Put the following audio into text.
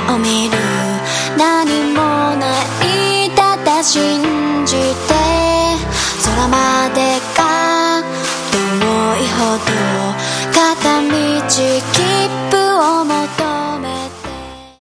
を見る。何もないただ信じて空まで